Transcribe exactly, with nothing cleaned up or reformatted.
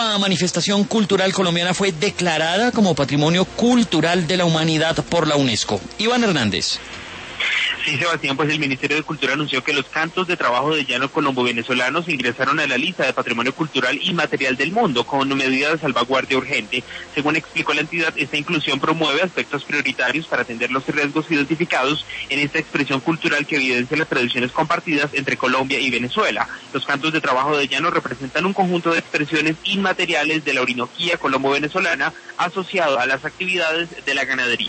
nueva manifestación cultural colombiana fue declarada como Patrimonio Cultural de la Humanidad por la UNESCO. Iván Hernández. Sí, Sebastián, pues el Ministerio de Cultura anunció que los cantos de trabajo de llano colombo-venezolanos ingresaron a la lista de Patrimonio Cultural Inmaterial del Mundo con medida de salvaguardia urgente. Según explicó la entidad, esta inclusión promueve aspectos prioritarios para atender los riesgos identificados en esta expresión cultural que evidencia las tradiciones compartidas entre Colombia y Venezuela. Los cantos de trabajo de llano representan un conjunto de expresiones inmateriales de la Orinoquía colombo-venezolana asociado a las actividades de la ganadería.